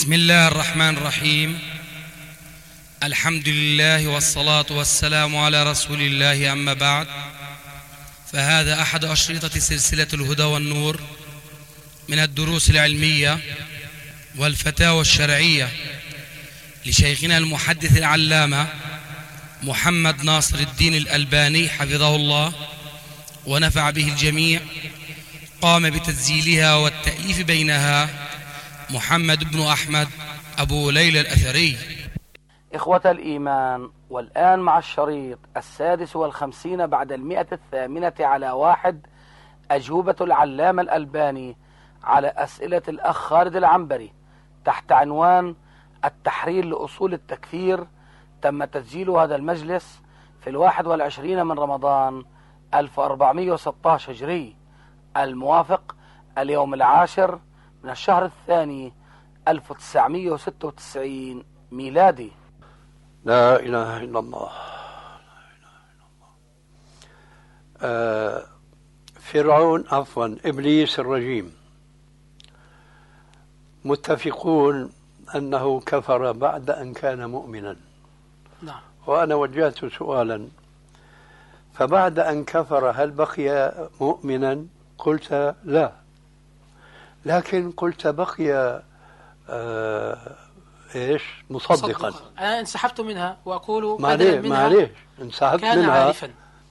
بسم الله الرحمن الرحيم. الحمد لله والصلاة والسلام على رسول الله، أما بعد، فهذا أحد أشرطة سلسلة الهدى والنور من الدروس العلمية والفتاوى الشرعية لشيخنا المحدث العلامة محمد ناصر الدين الألباني حفظه الله ونفع به الجميع. قام بتسجيلها والتأليف بينها محمد بن أحمد أبو ليلى الأثري. إخوة الإيمان، والآن مع الشريط 56 بعد 108 على 1، أجوبة العلامة الألباني على أسئلة الأخ خالد العنبري تحت عنوان التحرير لأصول التكفير. تم تسجيل هذا المجلس في 21 من رمضان 1416 هجري، الموافق اليوم 10 من الشهر الثاني 1996 ميلادي. لا إله إلا الله. فرعون إبليس الرجيم متفقون أنه كفر بعد أن كان مؤمنا. نعم. وأنا وجهت سؤالا، فبعد أن كفر هل بقي مؤمنا؟ قلت لا، لكن قلت بقي مصدقا. أنا انسحبت منها وأقول معليش انسحبت كان منها، عارفا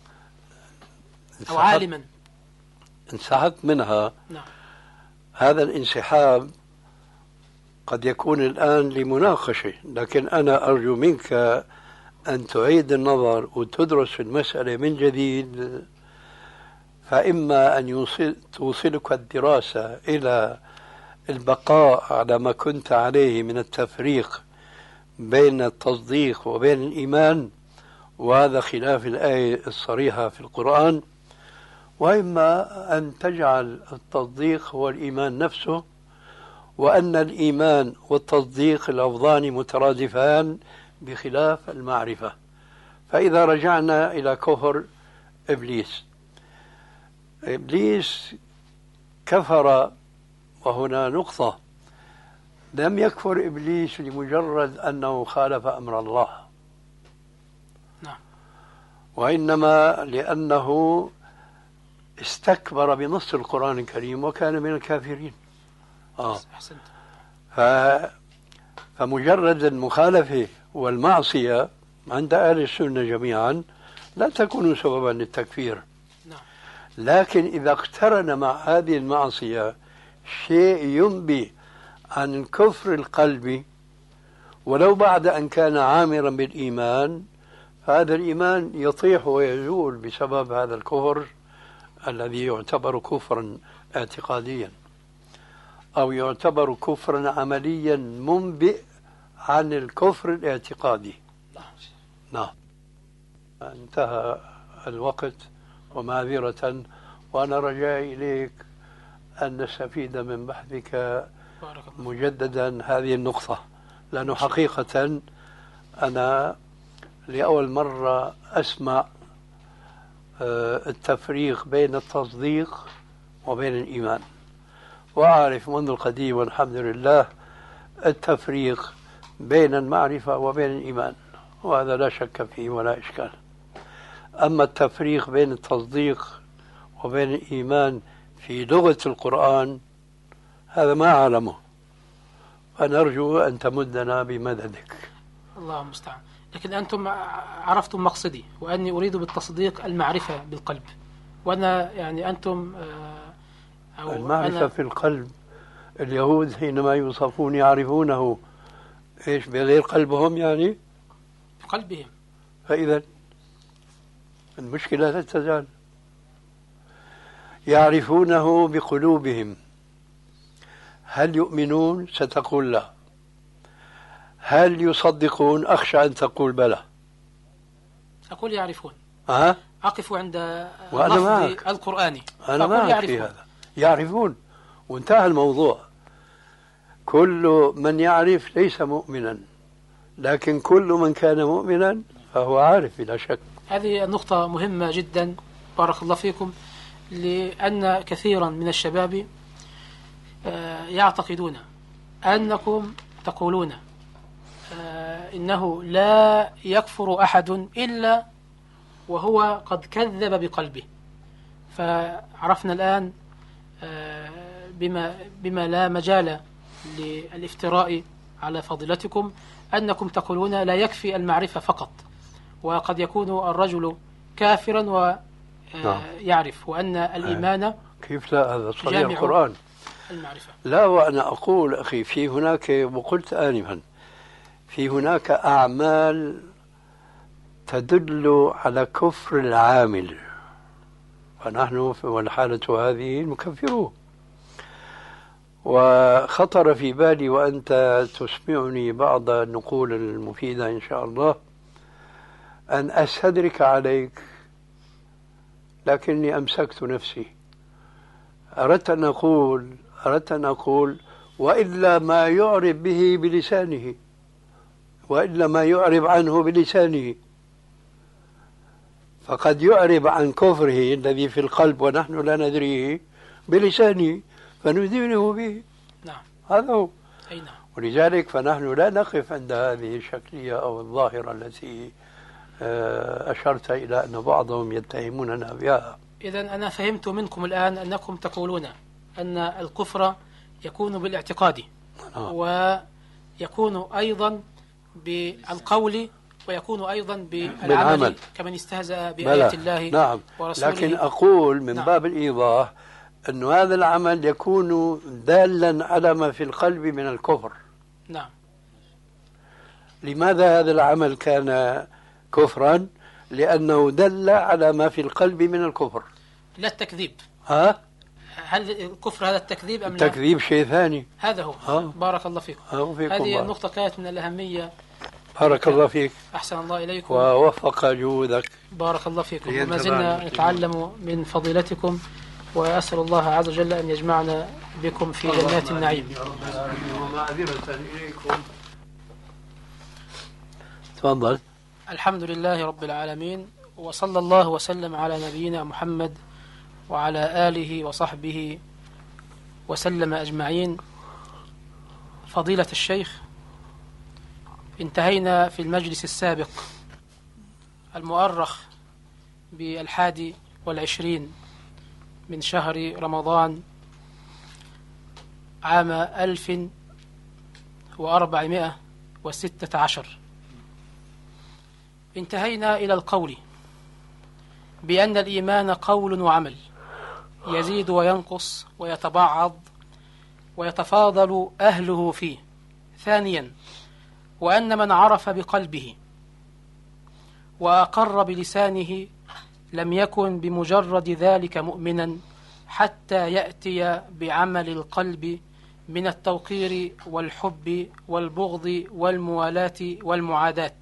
أو عالما. انسحبت منها. نعم. هذا الانسحاب قد يكون الآن لمناقشة، لكن أنا أرجو منك أن تعيد النظر وتدرس المسألة من جديد، فإما أن توصلك الدراسة إلى البقاء على ما كنت عليه من التفريق بين التصديق وبين الإيمان، وهذا خلاف الآية الصريحة في القرآن، وإما أن تجعل التصديق هو الإيمان نفسه، وأن الإيمان والتصديق لفظان مترادفان بخلاف المعرفة. فإذا رجعنا إلى كفر إبليس كفر، وهنا نقطة: لم يكفر إبليس لمجرد أنه خالف أمر الله، نعم، وإنما لأنه استكبر بنص القرآن الكريم وكان من الكافرين. أحسنت. فمجرد المخالفة والمعصية عند أهل السنة جميعا لا تكون سببا للتكفير. نعم. لكن إذا اقترن مع هذه المعصية شيء ينبي عن كفر القلب ولو بعد أن كان عامرا بالإيمان، فهذا الإيمان يطيح ويزول بسبب هذا الكفر الذي يعتبر كفرا اعتقاديا، أو يعتبر كفرا عمليا منبئ عن الكفر الاعتقادي. نعم. انتهى الوقت ومعذرة، وأنا رجائي إليك أن نستفيد من بحثك مجددا هذه النقطة، لأنه حقيقة أنا لأول مرة أسمع التفريق بين التصديق وبين الإيمان، وأعرف منذ القديم والحمد لله التفريق بين المعرفة وبين الإيمان، وهذا لا شك فيه ولا إشكال. أما التفريق بين التصديق وبين الإيمان في لغة القرآن هذا ما أعلمه، فنرجو أن تمدنا بمددك. الله المستعان. لكن أنتم عرفتم مقصدي، وأني أريد بالتصديق المعرفة بالقلب، وأنا يعني أنتم أو المعرفة في القلب. اليهود حينما يوصفون يعرفونه إيش بغير قلبهم، يعني في قلبهم. فإذا المشكلة لا تزال. يعرفونه بقلوبهم. هل يؤمنون؟ ستقول لا. هل يصدقون؟ أخشى أن تقول بلى. أقول يعرفون. أقف عند اللفظ القرآني. أنا معك في هذا. يعرفون وانتهى الموضوع. كل من يعرف ليس مؤمنا، لكن كل من كان مؤمنا فهو عارف بلا شك. هذه النقطة مهمة جدا، بارك الله فيكم، لأن كثيرا من الشباب يعتقدون أنكم تقولون إنه لا يكفر أحد إلا وهو قد كذب بقلبه، فعرفنا الآن بما لا مجال للافتراء على فضيلتكم أنكم تقولون لا يكفي المعرفة فقط، وقد يكون الرجل كافرا ويعرف وأن الإيمان كيف لا؟ هذا صريح جامع القرآن. المعرفة. لا، وأنا أقول أخي في هناك، وقلت آنفا، في هناك أعمال تدل على كفر العامل، ونحن والحالة هذه نكفره. وخطر في بالي وأنت تسمعني بعض النقول المفيدة إن شاء الله أن أستدرك عليك، لكني أمسكت نفسي. أردت أن أقول وإلا ما يعرب به بلسانه، وإلا ما يعرب عنه بلسانه، فقد يعرب عن كفره الذي في القلب ونحن لا ندريه بلسانه فنذينه به. نعم، هذا هو. أي نعم. ولذلك فنحن لا نقف عند هذه الشكلية أو الظاهرة التي أشرت إلى أن بعضهم يتهموننا بها. إذن أنا فهمت منكم الآن أنكم تقولون أن الكفر يكون بالاعتقاد ويكون أيضا بالقول ويكون أيضا بالعمل كمن استهزأ بآيات الله نعم. ورسوله. لكن أقول من نعم. باب الإيضاح أن هذا العمل يكون دالا على ما في القلب من الكفر. نعم. لماذا هذا العمل كان كفرا؟ لأنه دل على ما في القلب من الكفر، لا التكذيب. هل الكفر هذا التكذيب أم لا؟ التكذيب شيء ثاني. هذا هو. بارك الله فيكم. هذه النقطة كانت من الأهمية. بارك الله فيك. أحسن الله إليكم ووفق جهودك. بارك الله فيكم. وما زلنا نتعلم من فضيلتكم، وأسأل الله عز وجل أن يجمعنا بكم في جنات النعيم. ومعذرة إليكم. تفضل. الحمد لله رب العالمين، وصلى الله وسلم على نبينا محمد وعلى آله وصحبه وسلم أجمعين. فضيلة الشيخ، انتهينا في المجلس السابق المؤرخ ب21 من شهر رمضان عام 1416. انتهينا إلى القول بأن الإيمان قول وعمل يزيد وينقص ويتبعض ويتفاضل أهله فيه. ثانيا، وأن من عرف بقلبه وأقر بلسانه لم يكن بمجرد ذلك مؤمنا حتى يأتي بعمل القلب من التوقير والحب والبغض والموالاة والمعاداة.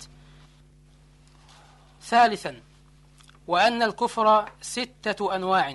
ثالثا، وأن الكفر 6 أنواع: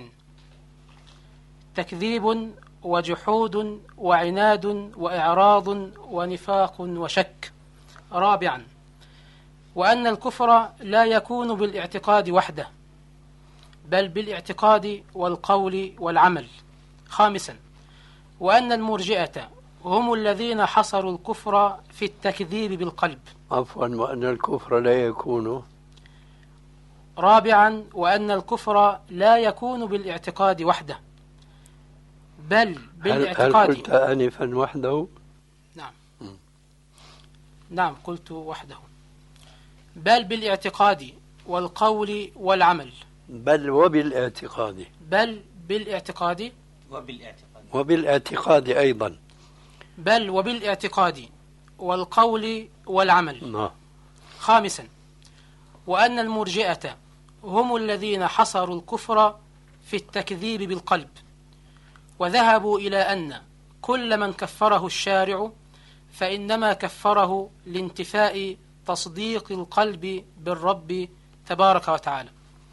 تكذيب وجحود وعناد وإعراض ونفاق وشك. رابعا، وأن الكفر لا يكون بالاعتقاد وحده بل بالاعتقاد والقول والعمل. خامسا، وأن المرجئة هم الذين حصروا الكفر في التكذيب بالقلب. عفوا، وأن الكفر لا يكون. رابعا، وأن الكفر لا يكون بالاعتقاد وحده بل بالاعتقاد. هل قلت آنفا وحده؟ نعم. نعم، قلت وحده. بل بالاعتقاد والقول والعمل. بل وبالاعتقاد. بل بالاعتقاد وبالاعتقاد أيضا. بل وبالاعتقاد والقول والعمل. خامسا، وأن المرجئة هم الذين حصروا الكفر في التكذيب بالقلب، وذهبوا إلى أن كل من كفره الشارع فإنما كفره لانتفاء تصديق القلب بالرب تبارك وتعالى.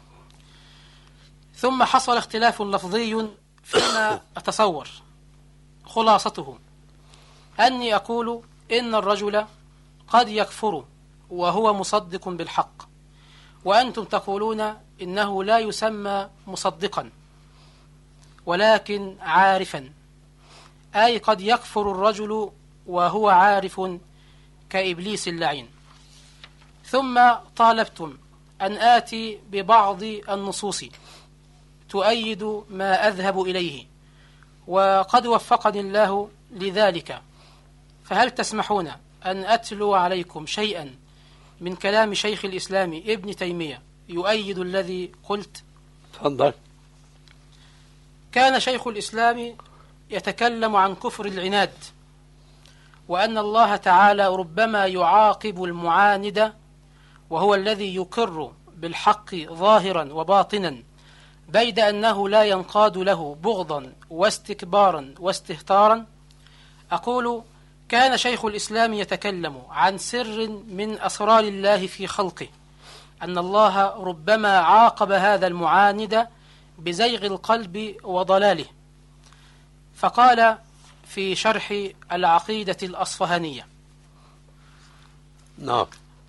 ثم حصل اختلاف لفظي فيما أتصور. خلاصته أني أقول إن الرجل قد يكفر وهو مصدق بالحق، وأنتم تقولون إنه لا يسمى مصدقا ولكن عارفا، أي قد يكفر الرجل وهو عارف كإبليس اللعين. ثم طالبتم أن آتي ببعض النصوص تؤيد ما أذهب إليه، وقد وفقني الله لذلك، فهل تسمحون أن أتلو عليكم شيئا من كلام شيخ الإسلام ابن تيمية يؤيد الذي قلت؟ تفضل. كان شيخ الإسلام يتكلم عن كفر العناد، وأن الله تعالى ربما يعاقب المعاند وهو الذي يقر بالحق ظاهرا وباطنا، بيد أنه لا ينقاد له بغضا واستكبارا واستهتارا. أقول كان شيخ الإسلام يتكلم عن سر من أسرار الله في خلقه، أن الله ربما عاقب هذا المعاند بزيغ القلب وضلاله. فقال في شرح العقيدة الأصفهانية، نعم،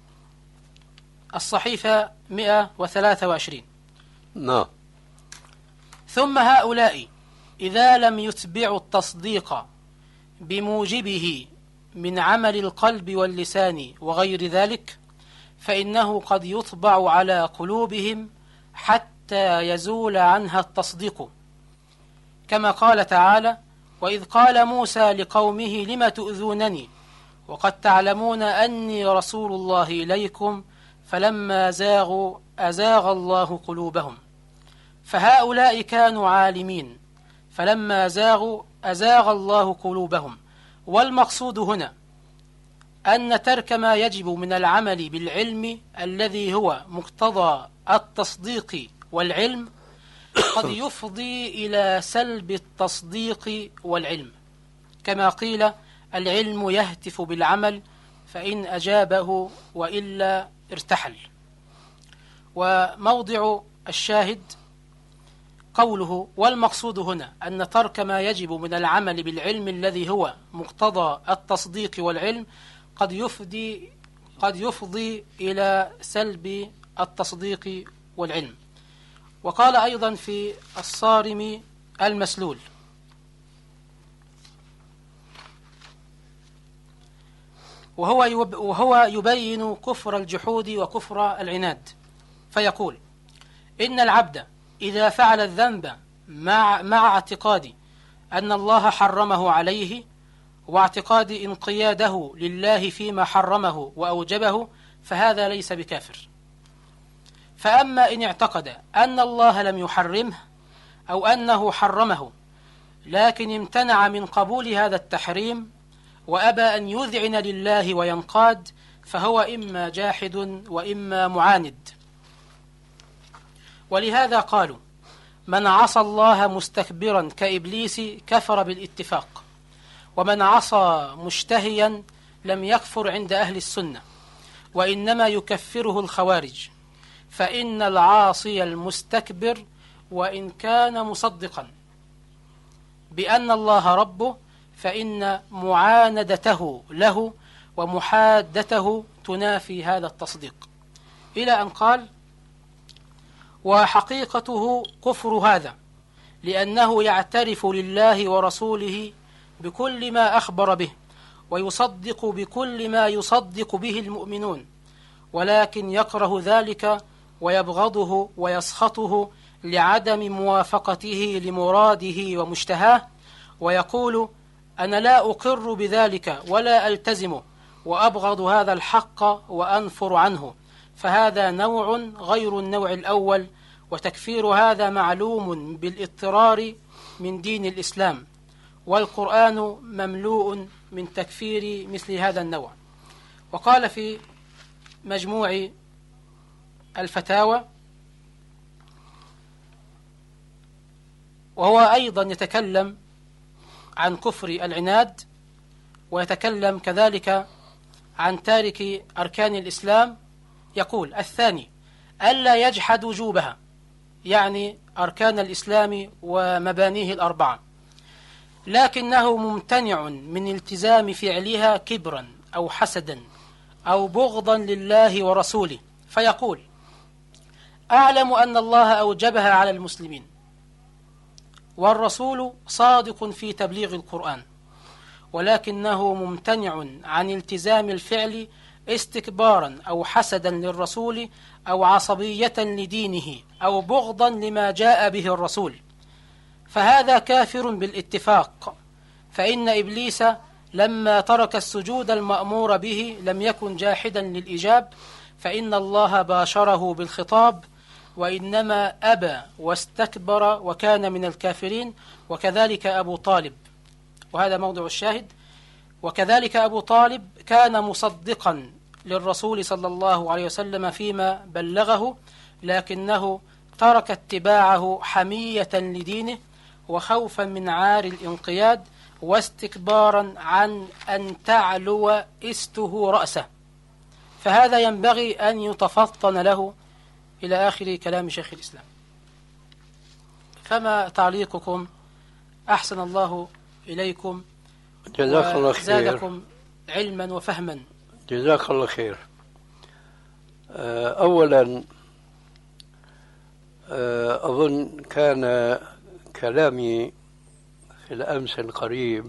الصحيفة 123: نعم. ثم هؤلاء إذا لم يتبعوا التصديق بموجبه من عمل القلب واللسان وغير ذلك، فإنه قد يطبع على قلوبهم حتى يزول عنها التصديق، كما قال تعالى: وإذ قال موسى لقومه لم تؤذونني وقد تعلمون أني رسول الله إليكم فلما زاغوا أزاغ الله قلوبهم. فهؤلاء كانوا عالمين، فلما زاغوا أزاغ الله قلوبهم. والمقصود هنا أن ترك ما يجب من العمل بالعلم الذي هو مقتضى التصديق والعلم قد يفضي إلى سلب التصديق والعلم، كما قيل: العلم يهتف بالعمل فإن أجابه وإلا ارتحل. وموضع الشاهد قوله: والمقصود هنا أن ترك ما يجب من العمل بالعلم الذي هو مقتضى التصديق والعلم قد يفضي إلى سلب التصديق والعلم. وقال أيضا في الصارم المسلول: وهو يبين كفر الجحود وكفر العناد، فيقول: إن العبد إذا فعل الذنب مع اعتقاد أن الله حرمه عليه واعتقاد انقياده لله فيما حرمه وأوجبه، فهذا ليس بكافر. فأما إن اعتقد أن الله لم يحرمه أو أنه حرمه لكن امتنع من قبول هذا التحريم وأبى أن يذعن لله وينقاد، فهو إما جاحد وإما معاند. ولهذا قالوا: من عصى الله مستكبرا كإبليس كفر بالاتفاق، ومن عصى مشتهيا لم يكفر عند أهل السنة، وإنما يكفره الخوارج، فإن العاصي المستكبر وإن كان مصدقا بأن الله ربه فإن معاندته له ومحادته تنافي هذا التصديق، إلى أن قال: وحقيقته كفر هذا لأنه يعترف لله ورسوله بكل ما أخبر به ويصدق بكل ما يصدق به المؤمنون، ولكن يكره ذلك ويبغضه ويسخطه لعدم موافقته لمراده ومشتهاه، ويقول: أنا لا أقر بذلك ولا ألتزمه وأبغض هذا الحق وأنفر عنه، فهذا نوع غير النوع الأول، وتكفير هذا معلوم بالاضطرار من دين الإسلام، والقرآن مملوء من تكفير مثل هذا النوع. وقال في مجموع الفتاوى، وهو أيضا يتكلم عن كفر العناد، ويتكلم كذلك عن تارك أركان الإسلام، يقول: الثاني ألا يجحد وجوبها، يعني أركان الإسلام ومبانيه الأربعة، لكنه ممتنع من التزام فعلها كبرا أو حسدا أو بغضا لله ورسوله، فيقول: أعلم أن الله أوجبها على المسلمين، والرسول صادق في تبليغ القرآن، ولكنه ممتنع عن التزام الفعل استكبارا أو حسدا للرسول أو عصبية لدينه أو بغضا لما جاء به الرسول، فهذا كافر بالاتفاق. فإن إبليس لما ترك السجود المأمور به لم يكن جاحدا للإجاب، فإن الله باشره بالخطاب، وإنما أبى واستكبر وكان من الكافرين. وكذلك أبو طالب، وهذا موضع الشاهد، وكذلك أبو طالب كان مصدقا للرسول صلى الله عليه وسلم فيما بلغه، لكنه ترك اتباعه حمية لدينه وخوفا من عار الانقياد واستكبارا عن أن تعلو إسته رأسه، فهذا ينبغي أن يتفطن له. إلى آخر كلام شيخ الإسلام. فما تعليقكم؟ أحسن الله إليكم، جزاك الله خير، زادكم علما وفهما. جزاك الله خير. أولا أظن كان كلامي في الأمس القريب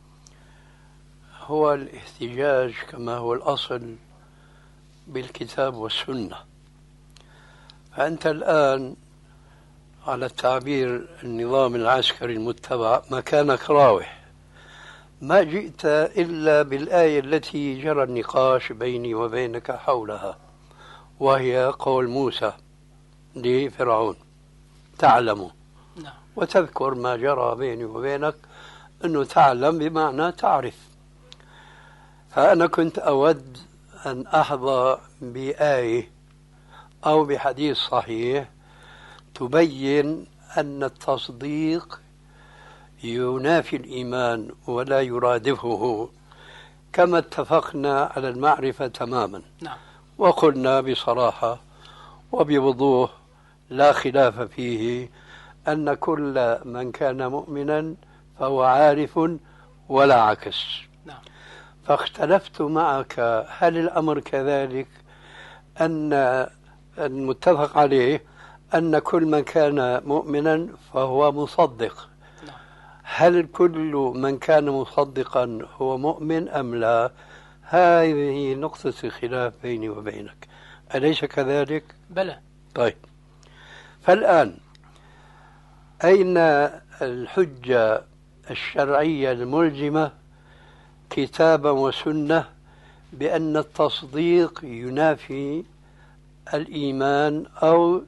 هو الاحتجاج كما هو الأصل بالكتاب والسنة. فأنت الآن على التعبير النظام العسكري المتبع مكانك راوح، ما جئت إلا بالآية التي جرى النقاش بيني وبينك حولها، وهي قول موسى لفرعون تعلم، وتذكر ما جرى بيني وبينك، أنه تعلم بمعنى تعرف. فأنا كنت أود أن أحظى بآية أو بحديث صحيح تبين أن التصديق ينافي الإيمان ولا يرادفه، كما اتفقنا على المعرفة تماما. وقلنا بصراحة وبوضوح لا خلاف فيه أن كل من كان مؤمنا فهو عارف ولا عكس. فاختلفت معك، هل الأمر كذلك أن المتفق عليه أن كل من كان مؤمنا فهو مصدق؟ هل كل من كان مصدقا هو مؤمن أم لا؟ هذه نقطة الخلاف بيني وبينك، أليس كذلك؟ بلى. طيب، فالآن أين الحجة الشرعية الملزمة كتابا وسنة بأن التصديق ينافي الإيمان أو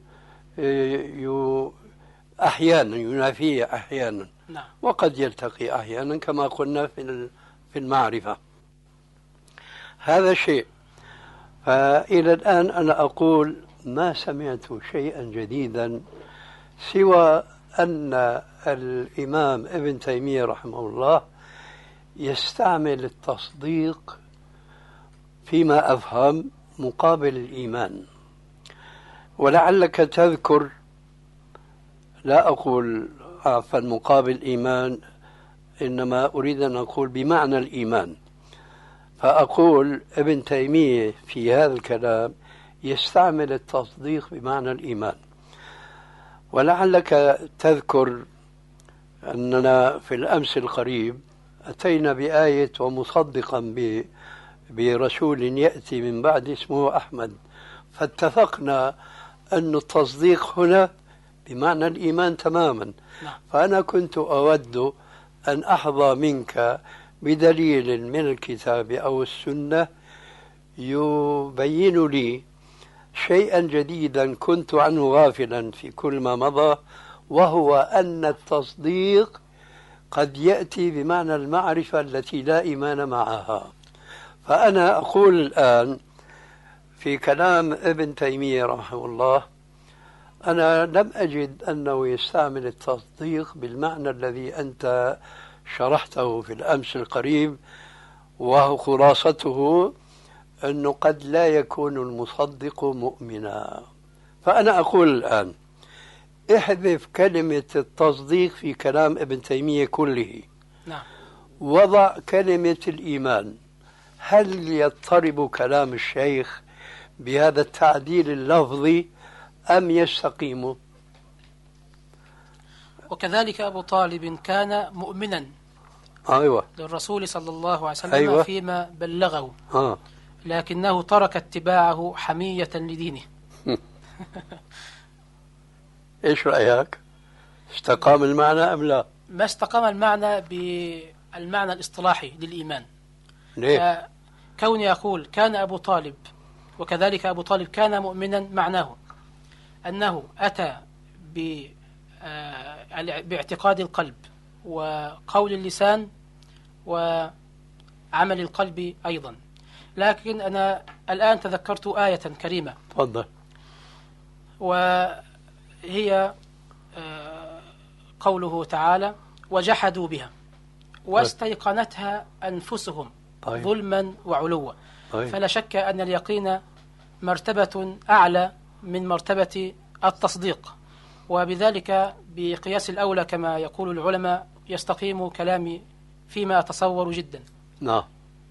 أحيانا ينافيه أحيانا، وقد يلتقي أحيانا كما قلنا في المعرفة؟ هذا شيء. فإلى الآن أنا أقول ما سمعت شيئا جديدا سوى أن الإمام ابن تيمية رحمه الله يستعمل التصديق فيما أفهم مقابل الإيمان. ولعلك تذكر، لا أقول عفوا مقابل الإيمان، إنما أريد أن أقول بمعنى الإيمان. فأقول ابن تيمية في هذا الكلام يستعمل التصديق بمعنى الإيمان. ولعلك تذكر أننا في الأمس القريب أتينا بآية ومصدقا برسول يأتي من بعد اسمه أحمد، فاتفقنا أن التصديق هنا بمعنى الإيمان تماما. فأنا كنت أود أن أحظى منك بدليل من الكتاب أو السنة يبين لي شيئا جديدا كنت عنه غافلا في كل ما مضى، وهو أن التصديق قد يأتي بمعنى المعرفة التي لا إيمان معها. فأنا أقول الآن في كلام ابن تيمية رحمه الله، أنا لم أجد أنه يستعمل التصديق بالمعنى الذي أنت شرحته في الأمس القريب، وهو خلاصته أنه قد لا يكون المصدق مؤمنا. فأنا أقول الآن احذف كلمة التصديق في كلام ابن تيمية كله، وضع كلمة الإيمان. هل يضطرب كلام الشيخ بهذا التعديل اللفظي أم يستقيم؟ وكذلك أبو طالب كان مؤمنا أيوة. للرسول صلى الله عليه وسلم أيوة. فيما بلغه، آه. لكنه ترك اتباعه حمية لدينه. إيش رأيك؟ استقام المعنى أم لا؟ ما استقام المعنى بالمعنى الاصطلاحي للإيمان. ليه؟ كوني أقول كان أبو طالب وكذلك أبو طالب كان مؤمنا، معناه أنه أتى باعتقاد القلب وقول اللسان وعمل القلب أيضا. لكن أنا الآن تذكرت آية كريمة، تفضل. وهي قوله تعالى: وجحدوا بها واستيقنتها أنفسهم طيب. ظلما وعلوا. طيب. فلا شك أن اليقين مرتبة أعلى من مرتبة التصديق، وبذلك بقياس الأولى كما يقول العلماء يستقيم كلامي فيما أتصور جدا. نعم.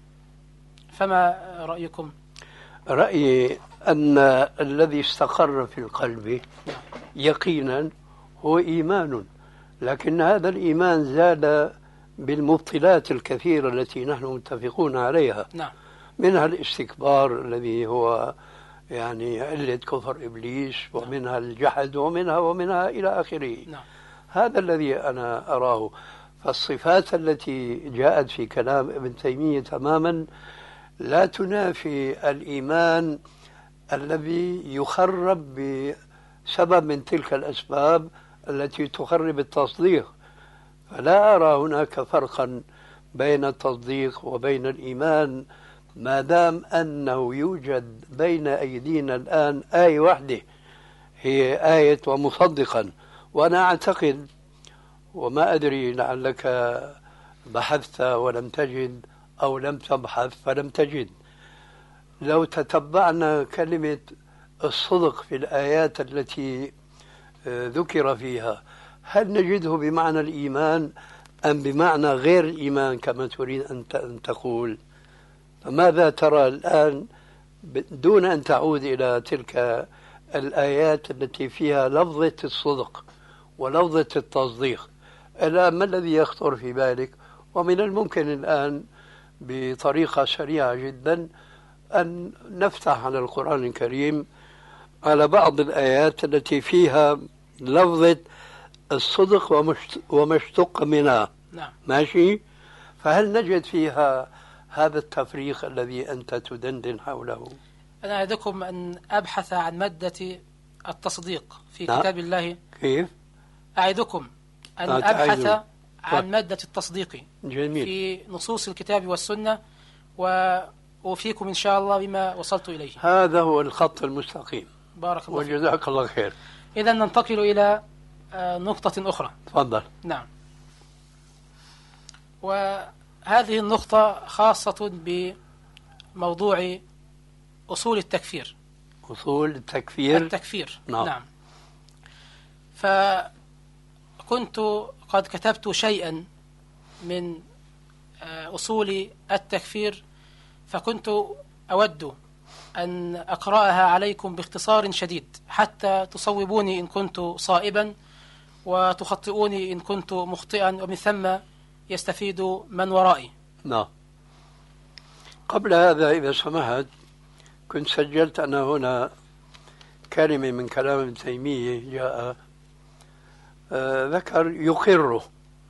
فما رأيكم؟ رأيي أن الذي استقر في القلب يقينا هو إيمان، لكن هذا الإيمان زاد بالمبطلات الكثيرة التي نحن متفقون عليها. نعم. منها الاستكبار الذي هو يعني علة كفر إبليس، ومنها الجحد ومنها إلى آخره. نعم. هذا الذي أنا أراه. فالصفات التي جاءت في كلام ابن تيمية تماما لا تنافي الإيمان الذي يخرب بسبب من تلك الأسباب التي تخرب التصديق. فلا أرى هناك فرقا بين التصديق وبين الإيمان، ما دام أنه يوجد بين أيدينا الآن آية واحدة هي آية ومصدقا. وأنا أعتقد، وما أدري لعلك بحثت ولم تجد أو لم تبحث فلم تجد، لو تتبعنا كلمة الصدق في الآيات التي ذكر فيها، هل نجده بمعنى الإيمان أم بمعنى غير الإيمان كما تريد أن تقول؟ فماذا ترى الآن دون أن تعود إلى تلك الآيات التي فيها لفظة الصدق ولفظة التصديق؟ الآن ما الذي يخطر في بالك؟ ومن الممكن الآن بطريقة سريعة جدا أن نفتح على القرآن الكريم على بعض الآيات التي فيها لفظة الصدق وما اشتق منها. نعم. ماشي؟ فهل نجد فيها هذا التفريق الذي أنت تدندن حوله؟ أنا أعدكم أن أبحث عن مادة التصديق في نعم. كتاب الله. كيف؟ أعدكم أن أبحث عن مادة التصديق جميل. في نصوص الكتاب والسنة، وأوفيكم إن شاء الله بما وصلت إليه. هذا هو الخط المستقيم. بارك الله فيك. وجزاك الله خير. إذا ننتقل إلى نقطة أخرى. تفضل. نعم. وهذه النقطة خاصة بموضوع أصول التكفير. أصول التكفير. نعم. فكنت قد كتبت شيئا من أصول التكفير، فكنت أود أن أقرأها عليكم باختصار شديد حتى تصوبوني إن كنت صائبا وتخطئوني إن كنت مخطئا، ومن ثم يستفيد من ورائي. نعم. قبل هذا إذا سمحت كنت سجلت أنا هنا كلمة من كلام ابن تيمية جاء ذكر يقره،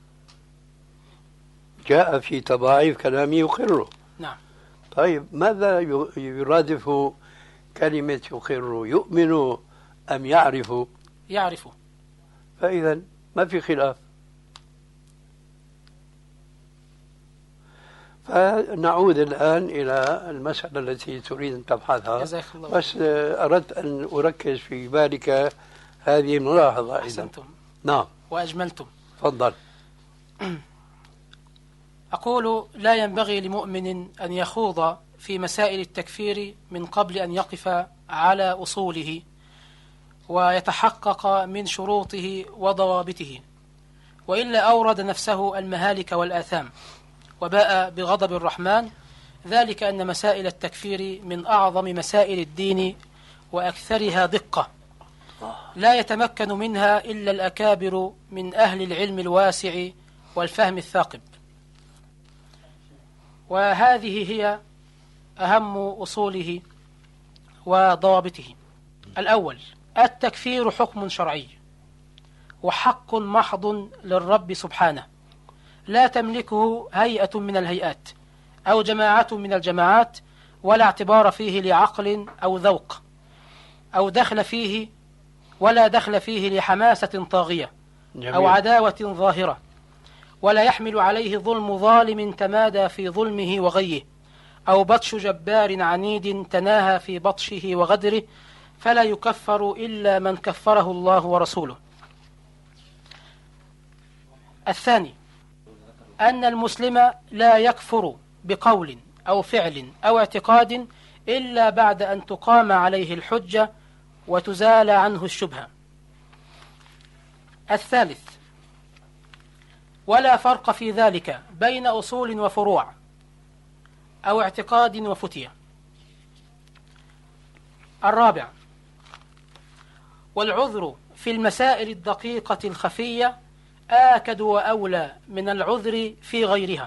جاء في تضاعيف كلامه يقره. نعم. طيب ماذا يرادف كلمة يقر؟ يؤمن أم يعرف؟ يعرف. فإذا ما في خلاف. فنعود الآن إلى المسألة التي تريد أن تبحثها. جزاك الله. بس أردت أن أركز في بالك هذه الملاحظة. أحسنتم. نعم. وأجملتم. تفضل. أقول لا ينبغي لمؤمن أن يخوض في مسائل التكفير من قبل أن يقف على أصوله ويتحقق من شروطه وضوابطه، وإلا أورد نفسه المهالك والآثام وباء بغضب الرحمن. ذلك أن مسائل التكفير من أعظم مسائل الدين وأكثرها دقة، لا يتمكن منها إلا الأكابر من أهل العلم الواسع والفهم الثاقب. وهذه هي أهم أصوله وضوابطه. الأول: التكفير حكم شرعي وحق محض للرب سبحانه، لا تملكه هيئة من الهيئات أو جماعة من الجماعات، ولا اعتبار فيه لعقل أو ذوق أو دخل فيه، ولا دخل فيه لحماسة طاغية أو عداوة ظاهرة، ولا يحمل عليه ظلم ظالم تمادى في ظلمه وغيه، أو بطش جبار عنيد تناهى في بطشه وغدره، فلا يكفر إلا من كفره الله ورسوله. الثاني: أن المسلم لا يكفر بقول أو فعل أو اعتقاد إلا بعد أن تقام عليه الحجة وتزال عنه الشبهة. الثالث: ولا فرق في ذلك بين أصول وفروع أو اعتقاد وفتية. الرابع: والعذر في المسائل الدقيقة الخفية آكد وأولى من العذر في غيرها.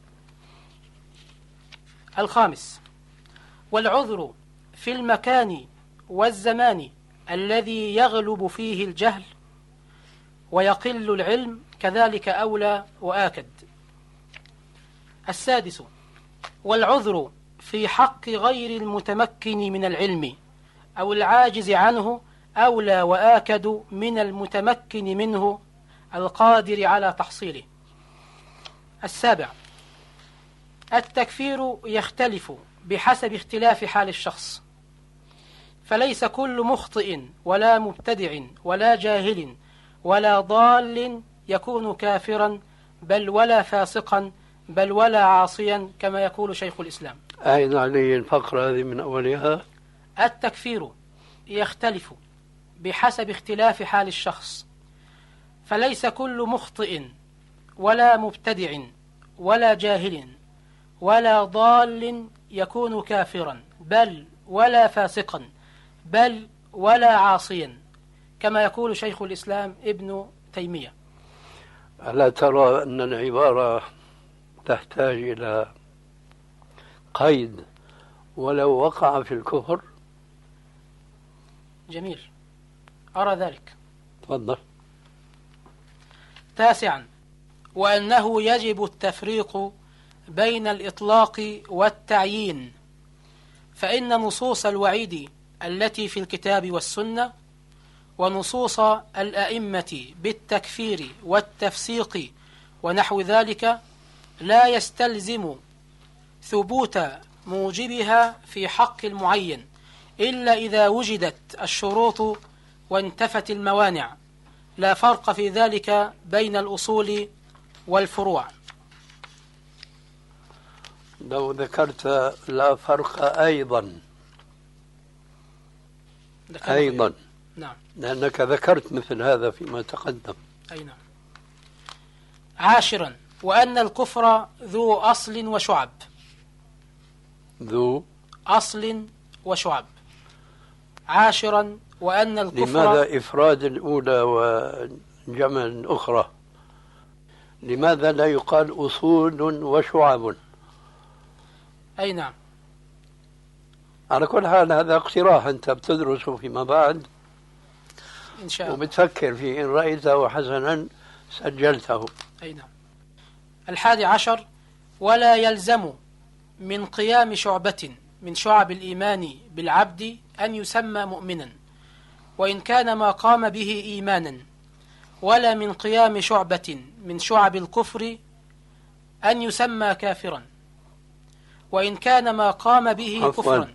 الخامس: والعذر في المكان والزمان الذي يغلب فيه الجهل ويقل العلم كذلك أولى وآكد. السادس: والعذر في حق غير المتمكن من العلم أو العاجز عنه أولى وآكد من المتمكن منه القادر على تحصيله. السابع: التكفير يختلف بحسب اختلاف حال الشخص، فليس كل مخطئ ولا مبتدع ولا جاهل ولا ضال يكون كافرا، بل ولا فاسقا، بل ولا عاصيا، كما يقول شيخ الإسلام. أعد علي الفقرة هذه من أولها. التكفير يختلف بحسب اختلاف حال الشخص، فليس كل مخطئ ولا مبتدع ولا جاهل ولا ضال يكون كافرا، بل ولا فاسقا، بل ولا عاصيا، كما يقول شيخ الإسلام ابن تيمية. ألا ترى أن العبارة تحتاج إلى قيد ولو وقع في الكفر؟ جميل، أرى ذلك. تفضل. تاسعا: وأنه يجب التفريق بين الإطلاق والتعيين، فإن نصوص الوعيد التي في الكتاب والسنة ونصوص الأئمة بالتكفير والتفسيق ونحو ذلك لا يستلزم ثبوت موجبها في حق المعين إلا إذا وجدت الشروط وانتفت الموانع، لا فرق في ذلك بين الأصول والفروع. لو ذكرت لا فرق أيضا نعم، لأنك ذكرت مثل هذا فيما تقدم. أي نعم. عاشرا: وأن الكفر ذو أصل وشعب. ذو أصل وشعب. عاشرا: وأن الكفر. لماذا إفراد الأولى وجمع الأخرى؟ لماذا لا يقال أصول وشعب؟ أي نعم. على كل حال هذا اقتراح أنت بتدرسه فيما بعد إن شاء الله، وبتفكر فيه، إن رأيته حسنا سجلته. أي نعم. 11: ولا يلزم من قيام شعبة من شعب الإيمان بالعبد أن يسمى مؤمنا وإن كان ما قام به إيمانا، ولا من قيام شعبة من شعب الكفر أن يسمى كافرا وإن كان ما قام به كفرا.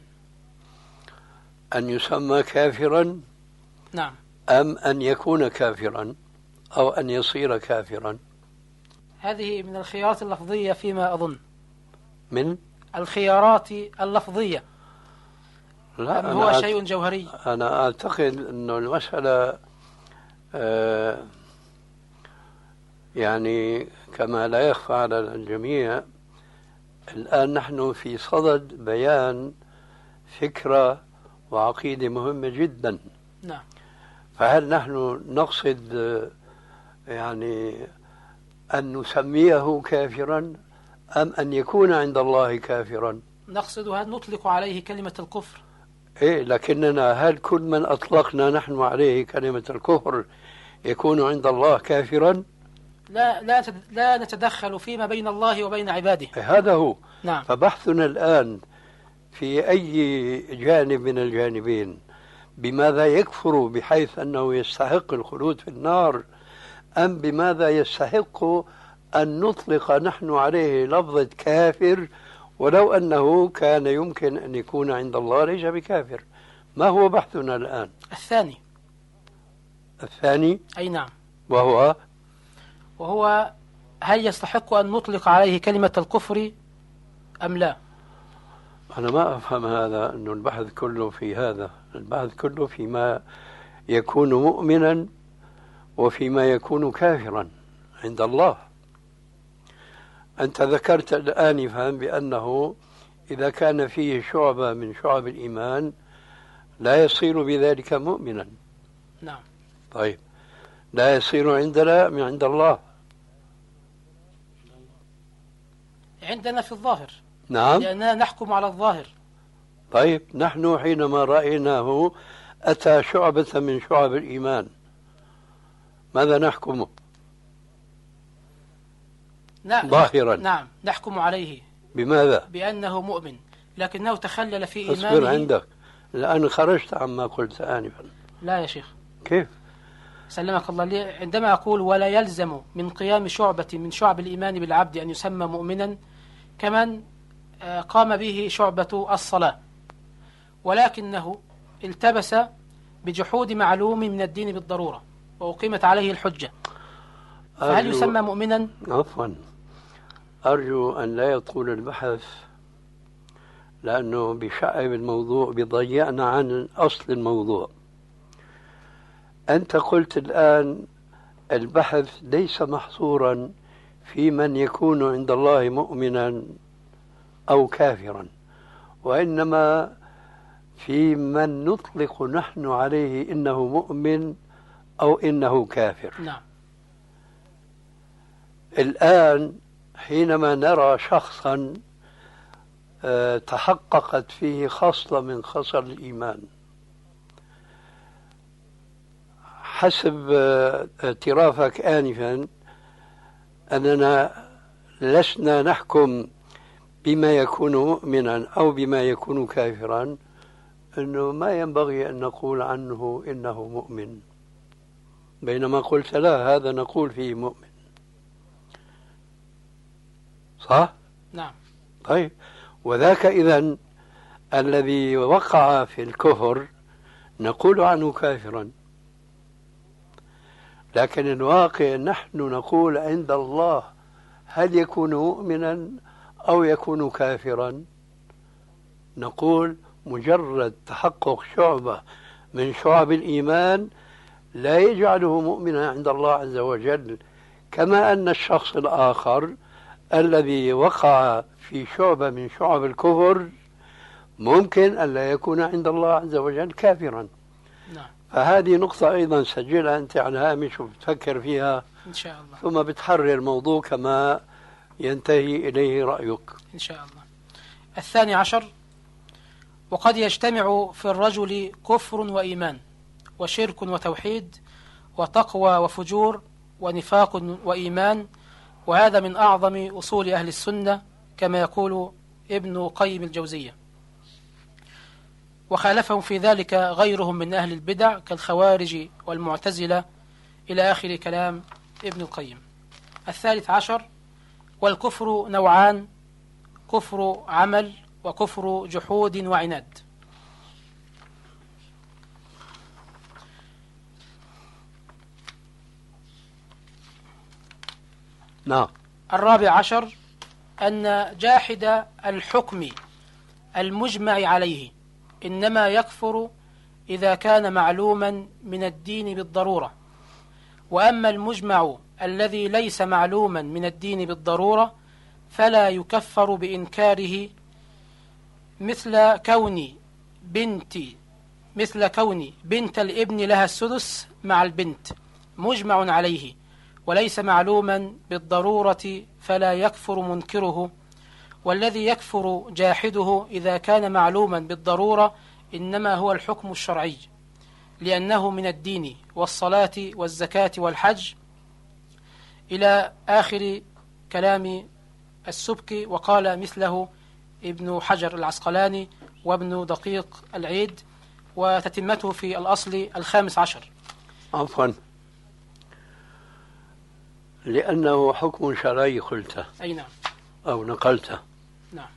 أن يسمى كافرا، نعم، أم أن يكون كافرا أو أن يصير كافرا؟ هذه من الخيارات اللفظية فيما أظن. من الخيارات اللفظية. لا، أم هو شيء جوهري؟ أنا أعتقد أن المسألة يعني كما لا يخفى على الجميع، الآن نحن في صدد بيان فكرة وعقيدة مهمة جدا. نعم. فهل نحن نقصد يعني أن نسميه كافرا أم أن يكون عند الله كافرا؟ نقصد هل نطلق عليه كلمة الكفر؟ إيه، لكننا هل كل من أطلقنا نحن عليه كلمة الكفر يكون عند الله كافرا؟ لا نتدخل فيما بين الله وبين عباده. هذا هو. نعم. فبحثنا الآن في أي جانب من الجانبين، بماذا يكفر بحيث أنه يستحق الخلود في النار، أم بماذا يستحق أن نطلق نحن عليه لفظة كافر ولو أنه كان يمكن أن يكون عند الله ليس بكافر؟ ما هو بحثنا الآن؟ الثاني. أي نعم. وهو هل يستحق أن نطلق عليه كلمة الكفر أم لا؟ أنا ما أفهم هذا، أنه البحث كله في هذا، البحث كله فيما يكون مؤمنا وفيما يكون كافرا عند الله. أنت ذكرت آنفا بأنه إذا كان فيه شعبة من شعب الإيمان لا يصير بذلك مؤمنا. نعم. طيب، لا يصير عندنا من عند الله؟ عندنا في الظاهر. نعم، لأننا نحكم على الظاهر. طيب، نحن حينما رأيناه أتى شعبة من شعب الإيمان ماذا نحكمه؟ ظاهرا. نعم، نحكم عليه. بماذا؟ بأنه مؤمن، لكنه تخلل في إيمانه. اصبر عندك، الآن خرجت عما قلت آنفا. لا يا شيخ. كيف؟ سلمك الله لي. عندما أقول ولا يلزم من قيام شعبة من شعب الإيمان بالعبد أن يسمى مؤمنا كمن قام به شعبة الصلاة، ولكنه التبس بجحود معلوم من الدين بالضرورة وأقيمت عليه الحجة، فهل يسمى مؤمنا؟ عفوا، أرجو أن لا يطول البحث لأنه بشعب الموضوع بيضيعنا عن أصل الموضوع. أنت قلت الآن البحث ليس محصورا في من يكون عند الله مؤمنا أو كافرا، وإنما في من نطلق نحن عليه إنه مؤمن أو إنه كافر. نعم. الآن حينما نرى شخصا تحققت فيه خصلة من خصال الإيمان، حسب اعترافك آنفا أننا لسنا نحكم بما يكون مؤمنا أو بما يكون كافرا، أنه ما ينبغي أن نقول عنه إنه مؤمن، بينما قلت لا، هذا نقول فيه مؤمن. صح؟ نعم. طيب، وذاك إذن الذي وقع في الكفر نقول عنه كافرا، لكن الواقع نحن نقول عند الله هل يكون مؤمنا أو يكون كافرا؟ نقول مجرد تحقق شعبة من شعب الإيمان لا يجعله مؤمنا عند الله عز وجل، كما أن الشخص الآخر الذي وقع في شعبة من شعب الكفر ممكن أن لا يكون عند الله عز وجل كافرا. نعم. فهذه نقطة أيضا سجلها أنت على الهامش وبتفكر فيها إن شاء الله، ثم بتحرر الموضوع كما ينتهي إليه رأيك إن شاء الله. 12، وقد يجتمع في الرجل كفر وإيمان وشرك وتوحيد وتقوى وفجور ونفاق وإيمان، وهذا من أعظم أصول أهل السنة كما يقول ابن قيم الجوزية، وخالفهم في ذلك غيرهم من أهل البدع كالخوارج والمعتزلة إلى آخر كلام ابن القيم. 13، والكفر نوعان: كفر عمل وكفر جحود وعناد. نعم. 14، أن جاحد الحكم المجمع عليه إنما يكفر إذا كان معلوما من الدين بالضرورة، وأما المجمع الذي ليس معلوما من الدين بالضرورة فلا يكفر بإنكاره، مثل كون بنت الابن لها السدس مع البنت مجمع عليه وليس معلوما بالضرورة فلا يكفر منكره والذي يكفر جاحده إذا كان معلوما بالضرورة إنما هو الحكم الشرعي، لأنه من الدين والصلاة والزكاة والحج، إلى آخر كلام السبكي. وقال مثله ابن حجر العسقلاني وابن دقيق العيد، وتتمته في الأصل 15. عفوا، لأنه حكم شرعي قلته. أي نعم. أو نقلته. نعم.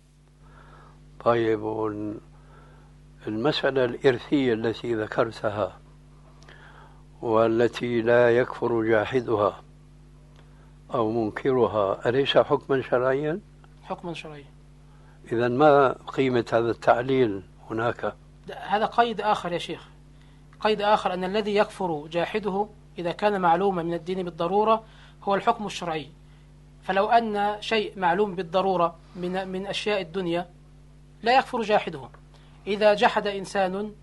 طيب، المسألة الإرثية التي ذكرتها والتي لا يكفر جاحدها أو منكرها أليس حكما شرعيا؟ حكما شرعيا. إذن ما قيمة هذا التعليل هناك؟ هذا قيد آخر يا شيخ، قيد آخر أن الذي يكفر جاحده إذا كان معلوما من الدين بالضرورة هو الحكم الشرعي. فلو أن شيء معلوم بالضرورة من أشياء الدنيا لا يكفر جاحده. إذا جحد إنسان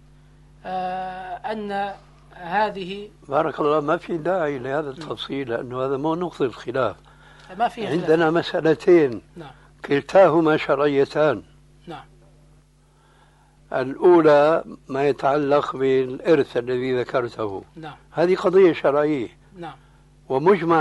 أن هذه، بارك الله، ما في داعي لهذا التفصيل لأنه هذا مو نقطة الخلاف. ما فيه عندنا خلاف. مسألتين. نعم. كلتاهما شرعيتان. نعم. الأولى ما يتعلق بالإرث الذي ذكرته. نعم. هذه قضية شرعية. نعم. ومجمع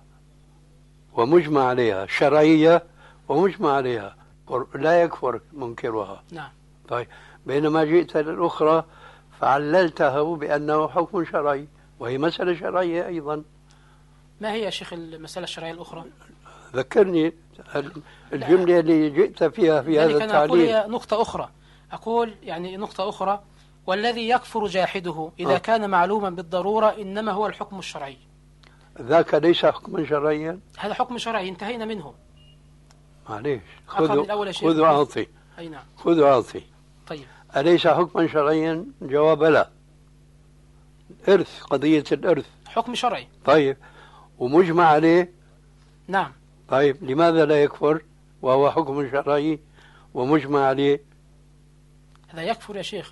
عليها شرعية ومجمع عليها، لا يكفر منكرها. نعم. طيب، بينما جئت للأخرى فعللته بأنه حكم شرعي وهي مسألة شرعية أيضا. ما هي يا شيخ المسألة الشرعية الأخرى؟ ذكرني الجملة اللي جئت فيها في هذا التعليل. أقول نقطة أخرى، أقول يعني نقطة أخرى: والذي يكفر جاحده إذا كان معلوما بالضرورة إنما هو الحكم الشرعي. ذاك ليس حكما شرعيا؟ هذا حكم شرعي انتهينا منه. معليش، خذوا أعطي. أي نعم. خذوا أعطي. طيب، أليس حكما شرعيا؟ جواب لا. إرث، قضية الإرث حكم شرعي. طيب، ومجمع عليه. نعم. طيب، لماذا لا يكفر وهو حكم شرعي ومجمع عليه؟ هذا يكفر يا شيخ.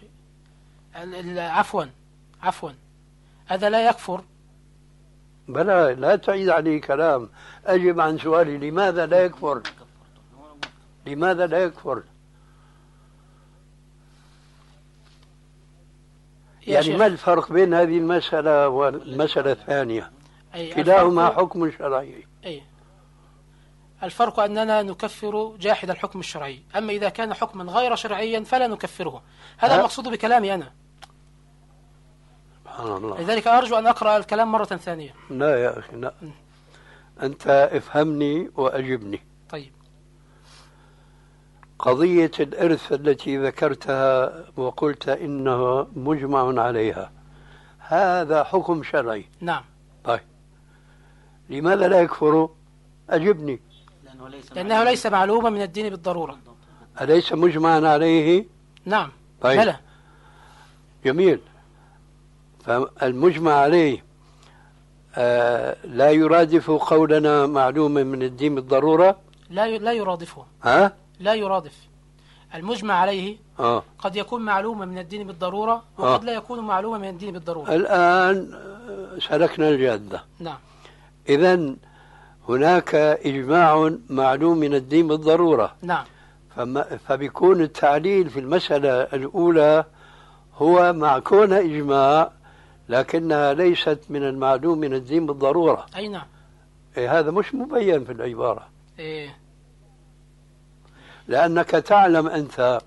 عفوا، هذا لا يكفر. بلى، لا تعيد عليه كلام. أجب عن سؤالي: لماذا لا يكفر؟ لماذا لا يكفر؟ يعني ما الفرق بين هذه المسألة والمسألة الثانية؟ كلاهما حكم شرعي. الفرق أننا نكفر جاحد الحكم الشرعي، أما إذا كان حكما غير شرعيا فلا نكفره. هذا المقصود بكلامي أنا. سبحان الله. لذلك أرجو أن أقرأ الكلام مرة ثانية. لا يا أخي، لا. أنت افهمني وأجبني. طيب. قضية الإرث التي ذكرتها وقلت إنه مجمع عليها، هذا حكم شرعي. نعم. طيب، لماذا لا يكفر؟ أجبني. لأنه ليس معلوما من الدين بالضرورة. أليس مجمعا عليه؟ نعم. طيب. بلى. جميل. فالمجمع عليه لا يرادف قولنا معلوما من الدين بالضرورة؟ لا يرادفه. لا يرادف. المجمع عليه قد يكون معلوما من الدين بالضرورة وقد لا يكون معلوما من الدين بالضرورة. الآن سلكنا الجادة. نعم. إذن هناك إجماع معلوم من الدين بالضرورة. نعم. فبيكون التعليل في المسألة الأولى هو مع كون إجماع لكنها ليست من المعلوم من الدين بالضرورة. أي نعم. هذا مش مبين في العبارة. لأنك تعلم أنت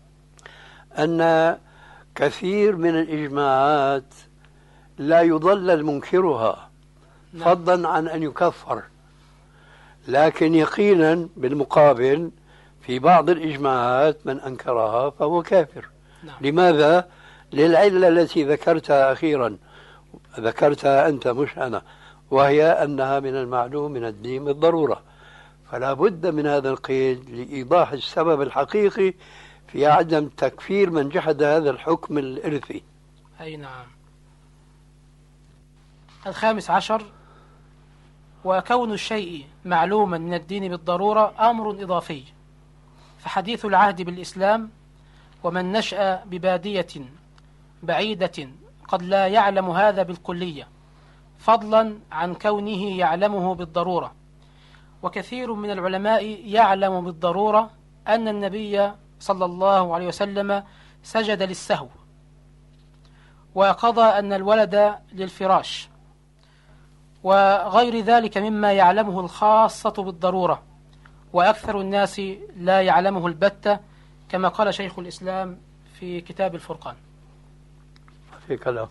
أن كثير من الإجماعات لا يضلل منكرها. نعم. فضلا عن أن يكفر، لكن يقينا بالمقابل في بعض الإجماعات من أنكرها فهو كافر. نعم. لماذا؟ للعلة التي ذكرتها أخيرا، ذكرتها أنت مش أنا، وهي أنها من المعلوم من الدين بالضرورة. فلا بد من هذا القيد لإيضاح السبب الحقيقي في عدم تكفير من جحد هذا الحكم الإرثي. أي نعم. 15، وكون الشيء معلوما من الدين بالضرورة أمر إضافي، فحديث العهد بالإسلام ومن نشأ ببادية بعيدة قد لا يعلم هذا بالكلية، فضلا عن كونه يعلمه بالضرورة. وكثير من العلماء يعلم بالضرورة أن النبي صلى الله عليه وسلم سجد للسهو، وقضى أن الولد للفراش، وغير ذلك مما يعلمه الخاصة بالضرورة، وأكثر الناس لا يعلمه البتة، كما قال شيخ الإسلام في كتاب الفرقان. في كلام.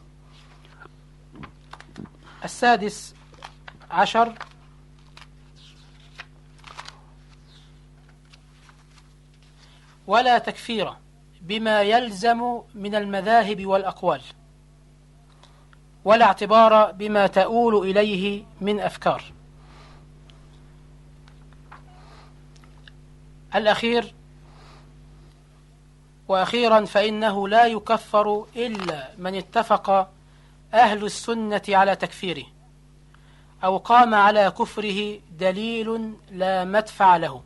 16 ولا تكفير بما يلزم من المذاهب والأقوال، ولا اعتبار بما تؤول إليه من أفكار. الأخير وأخيرا فإنه لا يكفر إلا من اتفق أهل السنة على تكفيره أو قام على كفره دليل لا مدفع له.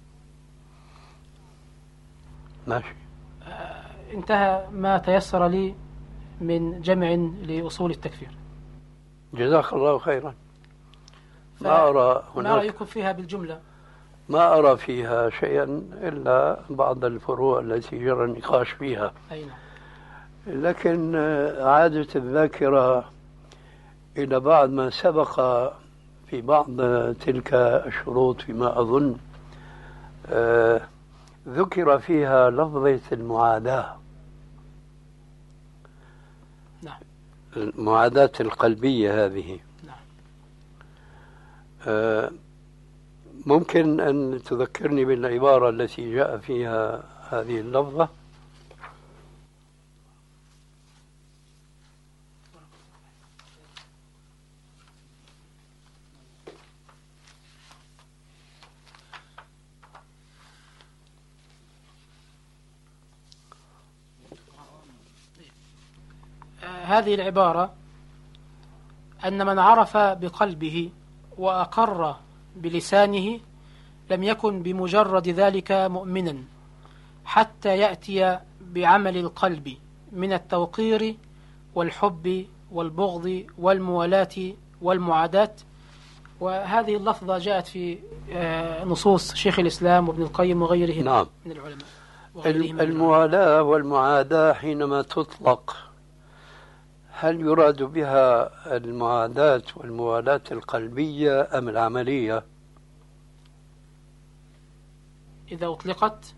ماشي. انتهى ما تيسر لي من جمع لأصول التكفير. جزاك الله خيرا. ما أرى ما هناك، رأيكم فيها بالجملة؟ ما أرى فيها شيئا إلا بعض الفروع التي جرى النقاش فيها. أي نعم. لكن عادة الذاكرة إلى بعد ما سبق في بعض تلك الشروط فيما أظن ذكر فيها لفظة المعاداة. نعم. المعاداة القلبية هذه. نعم. ممكن أن تذكرني بالعبارة التي جاء فيها هذه اللفظة؟ هذه العبارة أن من عرف بقلبه وأقر بلسانه لم يكن بمجرد ذلك مؤمنا حتى يأتي بعمل القلب من التوقير والحب والبغض والموالاة والمعاداة. وهذه اللفظة جاءت في نصوص شيخ الإسلام وابن القيم وغيره نعم. من العلماء. الموالاة والمعاداة حينما تطلق هل يراد بها المعاداة والموالاة القلبية أم العملية؟ إذا أطلقت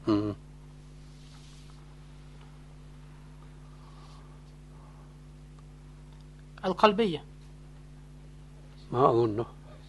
القلبية. ما أظنه.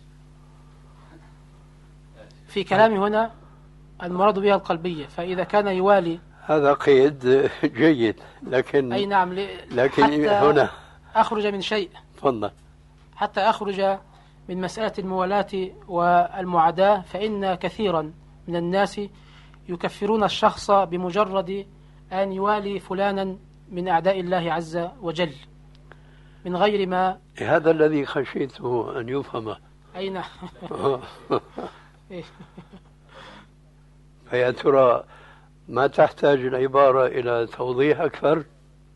في كلامي هنا المراد بها القلبية، فإذا كان يوالي هذا قيد جيد، لكن أي نعم، لكن حتى هنا أخرج من شيء، تفضل. حتى أخرج من مسألة الموالاة والمعاداة، فإن كثيرا من الناس يكفرون الشخص بمجرد أن يوالي فلانا من أعداء الله عز وجل من غير ما. هذا الذي خشيته أن يفهم. أي نعم. فيا ترى ما تحتاج العبارة إلى توضيح أكثر؟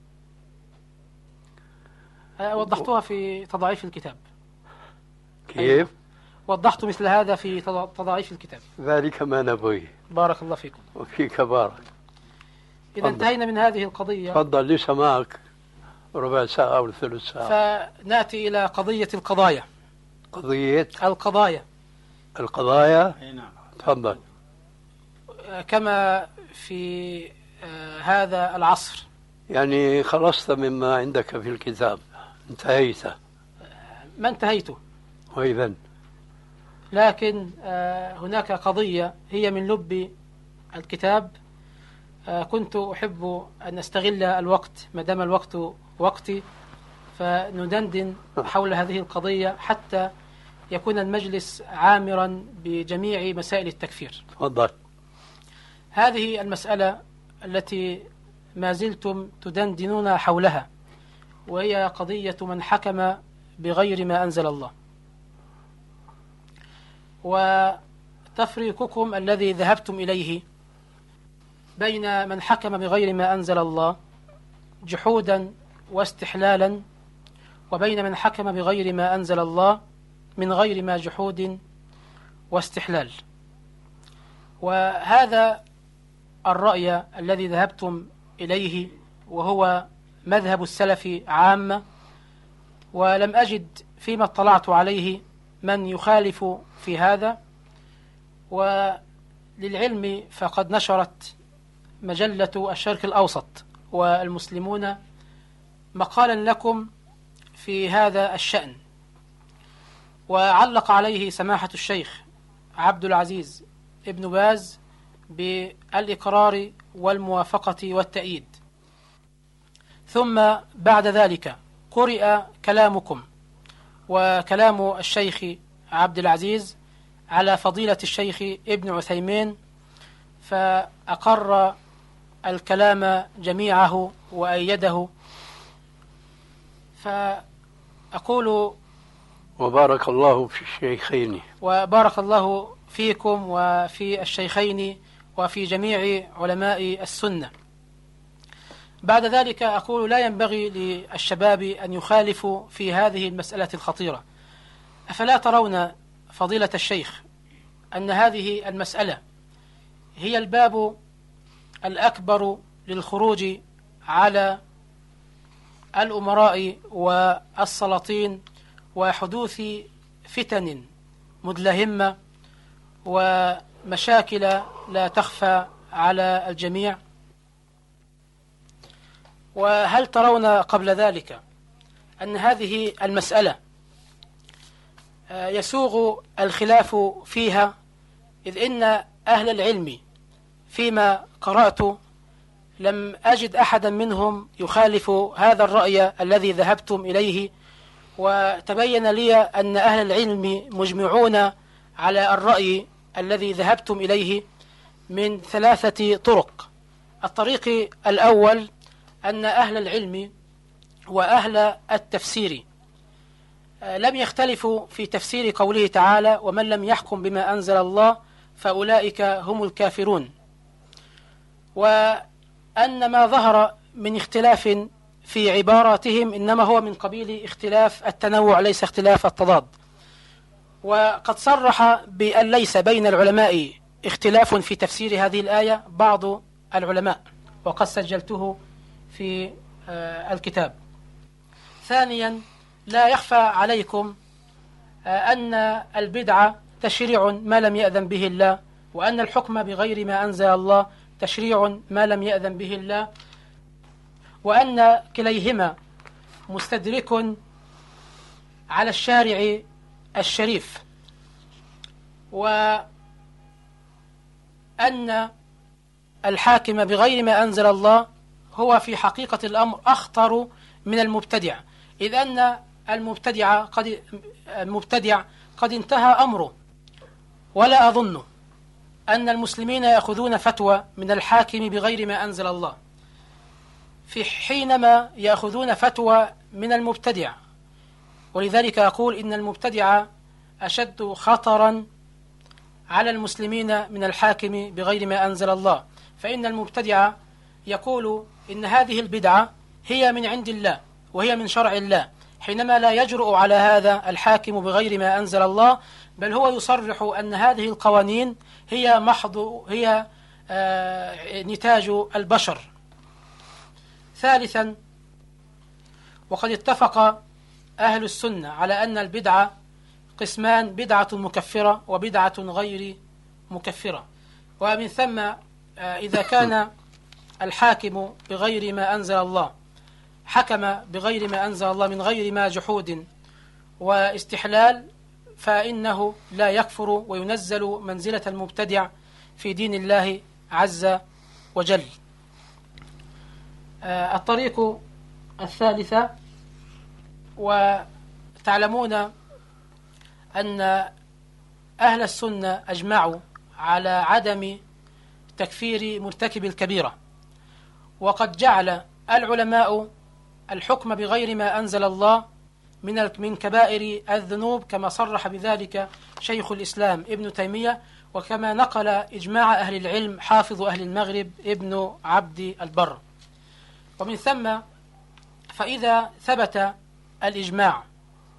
وضحتها في تضعيف الكتاب. كيف؟ وضحت مثل هذا في تضعيف الكتاب. ذلك ما نبغي. بارك الله فيكم. وفيك بارك. إذا انتهينا من هذه القضية. تفضل، لسه معك ربع ساعة أو ثلث ساعة. فنأتي إلى قضية القضايا. قضية القضايا. أي نعم. تفضل. كما في هذا العصر. يعني خلصت مما عندك في الكتاب، انتهيت؟ ما انتهيته. وإذن لكن هناك قضية هي من لب الكتاب، كنت أحب أن أستغل الوقت ما دام الوقت وقتي، فندندن حول هذه القضية حتى يكون المجلس عامرا بجميع مسائل التكفير. تفضل. هذه المسألة التي ما زلتم تدندنون حولها، وهي قضية من حكم بغير ما أنزل الله، وتفريقكم الذي ذهبتم إليه بين من حكم بغير ما أنزل الله جحودا واستحلالا، وبين من حكم بغير ما أنزل الله من غير ما جحود واستحلال. وهذا الرأي الذي ذهبتم إليه وهو مذهب السلف عامة، ولم أجد فيما اطلعت عليه من يخالف في هذا. وللعلم فقد نشرت مجلة الشرق الأوسط والمسلمون مقالا لكم في هذا الشأن، وعلق عليه سماحة الشيخ عبد العزيز ابن باز بالإقرار والموافقة والتأييد. ثم بعد ذلك قرئ كلامكم وكلام الشيخ عبد العزيز على فضيلة الشيخ ابن عثيمين، فأقر الكلام جميعه وأيده. فأقول وبارك الله في الشيخين. وبارك الله فيكم وفي الشيخين وفي جميع علماء السنة. بعد ذلك أقول لا ينبغي للشباب أن يخالفوا في هذه المسألة الخطيرة. أفلا ترون فضيلة الشيخ أن هذه المسألة هي الباب الأكبر للخروج على الأمراء والسلاطين وحدوث فتن مدلهمة ومشاكل لا تخفى على الجميع؟ وهل ترون قبل ذلك أن هذه المسألة يسوغ الخلاف فيها، إذ إن أهل العلم فيما قرأت لم أجد أحدا منهم يخالف هذا الرأي الذي ذهبتم إليه، وتبين لي أن أهل العلم مجمعون على الرأي الذي ذهبتم إليه من 3 طرق. الطريق الأول أن أهل العلم وأهل التفسير لم يختلفوا في تفسير قوله تعالى: ومن لم يحكم بما أنزل الله فأولئك هم الكافرون، وأن ما ظهر من اختلاف في عباراتهم إنما هو من قبيل اختلاف التنوع ليس اختلاف التضاد. وقد صرح بأن ليس بين العلماء اختلاف في تفسير هذه الآية بعض العلماء، وقد سجلته في الكتاب. ثانيا، لا يخفى عليكم أن البدعة تشريع ما لم يأذن به الله، وأن الحكم بغير ما أنزل الله تشريع ما لم يأذن به الله، وأن كليهما مستدرك على الشارع الشريف، وأن الحاكم بغير ما أنزل الله هو في حقيقة الأمر أخطر من المبتدع، إذ أن المبتدع قد انتهى أمره، ولا أظن أن المسلمين يأخذون فتوى من الحاكم بغير ما أنزل الله في حينما يأخذون فتوى من المبتدع. ولذلك أقول إن المبتدع أشد خطرا على المسلمين من الحاكم بغير ما أنزل الله، فإن المبتدع يقول إن هذه البدعة هي من عند الله وهي من شرع الله، حينما لا يجرؤ على هذا الحاكم بغير ما أنزل الله، بل هو يصرح أن هذه القوانين هي نتاج البشر. ثالثا، وقد اتفق أهل السنة على أن البدعة قسمان: بدعة مكفرة وبدعة غير مكفرة. ومن ثم إذا كان الحاكم بغير ما أنزل الله حكم بغير ما أنزل الله من غير ما جحود واستحلال، فإنه لا يكفر وينزل منزلة المبتدع في دين الله عز وجل. الطريق الثالثة، وتعلمون أن أهل السنة أجمعوا على عدم تكفير مرتكب الكبيرة، وقد جعل العلماء الحكم بغير ما أنزل الله من كبائر الذنوب، كما صرح بذلك شيخ الإسلام ابن تيمية، وكما نقل إجماع أهل العلم حافظ أهل المغرب ابن عبد البر. ومن ثم فإذا ثبت الإجماع،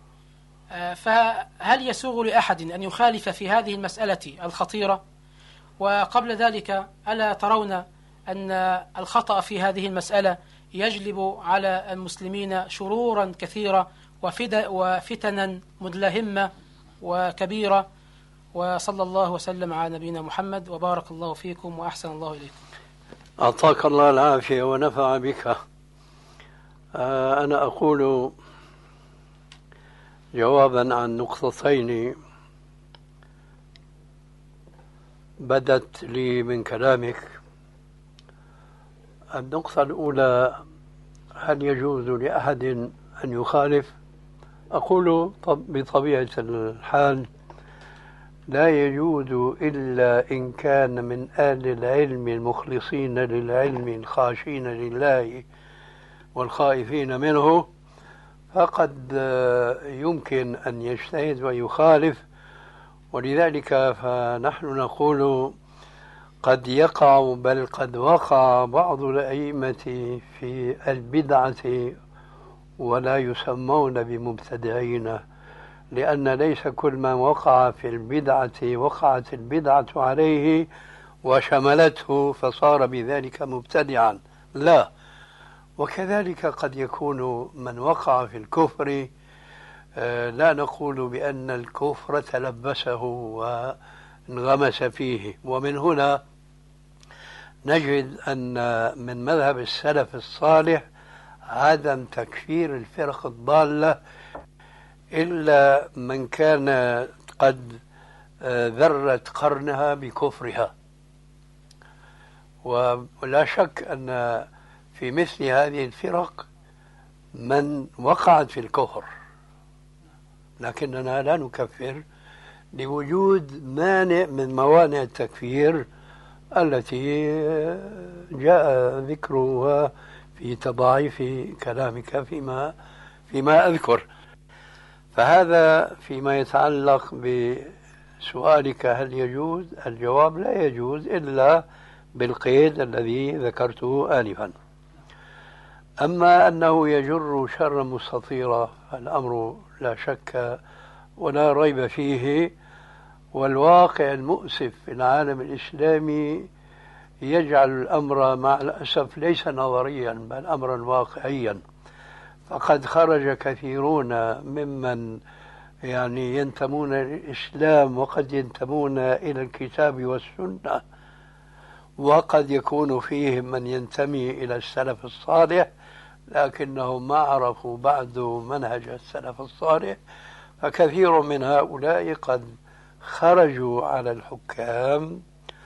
فهل يسوغ لأحد أن يخالف في هذه المسألة الخطيرة؟ وقبل ذلك ألا ترون أن الخطأ في هذه المسألة يجلب على المسلمين شرورا كثيرة وفتنا مدلهمة وكبيرة. وصلى الله وسلم على نبينا محمد وبارك الله فيكم وأحسن الله إليكم. أعطاك الله العافية ونفع بك. أنا أقول جوابا عن نقطتين بدت لي من كلامك. النقطة الأولى: هل يجوز لأحد أن يخالف؟ أقول بطبيعة الحال لا يجوز إلا إن كان من أهل العلم المخلصين للعلم الخاشين لله والخائفين منه، فقد يمكن أن يجتهد ويخالف. ولذلك فنحن نقول قد يقع بل قد وقع بعض الأئمة في البدعة ولا يسمون بمبتدعين، لأن ليس كل من وقع في البدعة وقعت البدعة عليه وشملته فصار بذلك مبتدعا، لا. وكذلك قد يكون من وقع في الكفر لا نقول بأن الكفر تلبسه وانغمس فيه. ومن هنا نجد أن من مذهب السلف الصالح عدم تكفير الفرق الضالة إلا من كان قد ذرت قرنها بكفرها. ولا شك أن في مثل هذه الفرق من وقعت في الكفر، لكننا لا نكفر لوجود مانع من موانع التكفير التي جاء ذكرها في تضاعيف كلامك فيما أذكر. فهذا فيما يتعلق بسؤالك هل يجوز؟ الجواب: لا يجوز إلا بالقيد الذي ذكرته آنفا. أما أنه يجر شرا مستطيرا فالأمر لا شك ولا ريب فيه، والواقع المؤسف في العالم الإسلامي يجعل الأمر مع الأسف ليس نظريا بل أمرا واقعيا. فقد خرج كثيرون ممن ينتمون للإسلام وقد ينتمون إلى الكتاب والسنة، وقد يكون فيهم من ينتمي إلى السلف الصالح لكنهم ما عرفوا بعد منهج السلف الصالح، فكثير من هؤلاء قد خرجوا على الحكام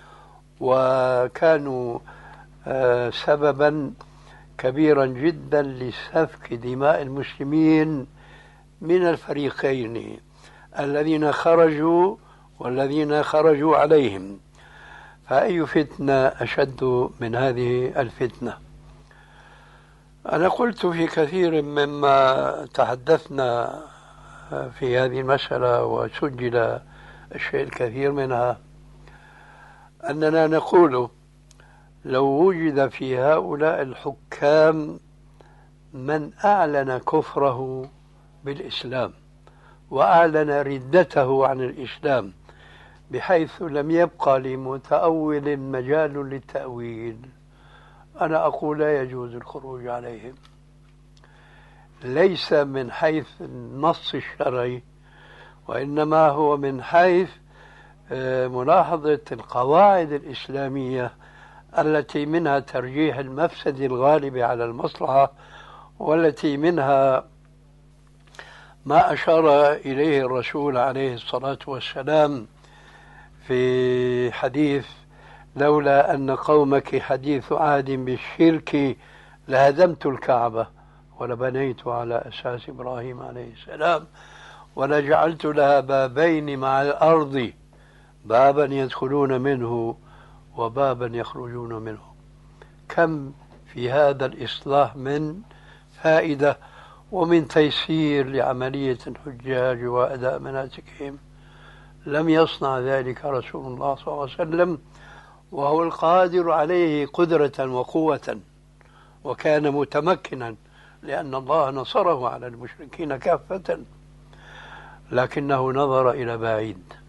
وكانوا سببا كبيرا جدا لسفك دماء المسلمين من الفريقين، الذين خرجوا والذين خرجوا عليهم. فأي فتنة أشد من هذه الفتنة؟ أنا قلت في كثير مما تحدثنا في هذه المسألة وسجل الشيء الكثير منها أننا نقول لو وجد في هؤلاء الحكام من أعلن كفره بالإسلام وأعلن ردته عن الإسلام بحيث لم يبقى لمتأول مجال للتأويل، أنا أقول لا يجوز الخروج عليهم، ليس من حيث النص الشرعي وإنما هو من حيث ملاحظة القواعد الإسلامية التي منها ترجيح المفسد الغالب على المصلحة، والتي منها ما أشار إليه الرسول عليه الصلاة والسلام في حديث: لولا أن قومك حديث عهد بالشرك لهدمت الكعبة ولبنيت على أساس إبراهيم عليه السلام ولجعلت لها بابين مع الأرض، بابا يدخلون منه وبابا يخرجون منه. كم في هذا الإصلاح من فائدة ومن تيسير لعملية الحجاج وأداء مناسكهم. لم يصنع ذلك رسول الله صلى الله عليه وسلم وهو القادر عليه قدرة وقوة، وكان متمكنا لأن الله نصره على المشركين كافة، لكنه نظر إلى بعيد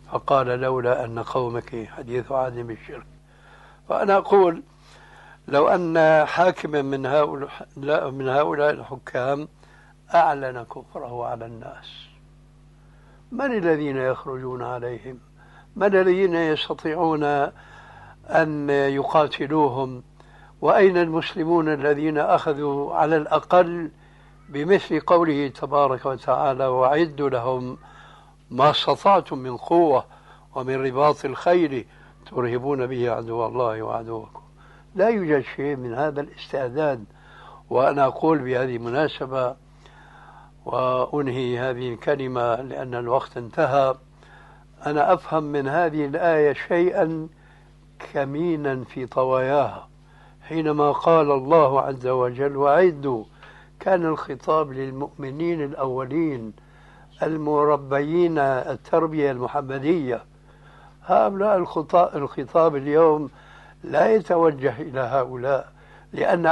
فقال لولا أن قومك حديث عهد بالشرك. فأنا أقول لو أن حاكما من هؤلاء الحكام أعلن كفره على الناس، من الذين يخرجون عليهم؟ من الذين يستطيعون أن يقاتلوهم؟ وأين المسلمون الذين أخذوا على الأقل بمثل قوله تبارك وتعالى وأعدوا لهم ما استطعتم من قوة ومن رباط الخيل ترهبون به عدو الله وعدوكم؟ لا يوجد شيء من هذا الاستعداد. وأنا أقول بهذه المناسبة وأنهي هذه الكلمة لأن الوقت انتهى، أنا أفهم من هذه الآية شيئا كمينا في طواياها. حينما قال الله عز وجل وأعدوا، كان الخطاب للمؤمنين الأولين المربيين التربية المحمدية. هؤلاء الخطاب اليوم لا يتوجه إلى هؤلاء، لأن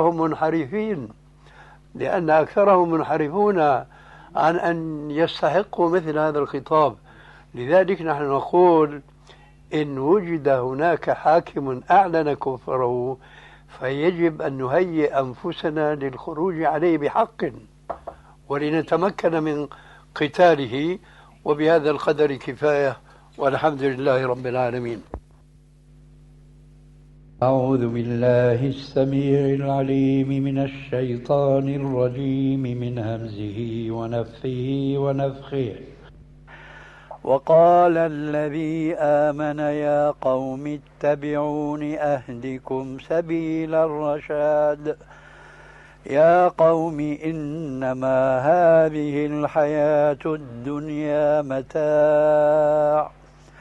أكثرهم منحرفون عن أن يستحقوا مثل هذا الخطاب. لذلك نحن نقول إن وجد هناك حاكم أعلن كفره فيجب أن نهيئ أنفسنا للخروج عليه بحق ولنتمكن من قتاله. وبهذا القدر كفاية، والحمد لله رب العالمين. أعوذ بالله السميع العليم من الشيطان الرجيم من همزه ونفثه ونفخه. وقال الذي آمن يا قوم اتبعون أهدكم سبيل الرشاد. يا قوم إنما هذه الحياة الدنيا متاع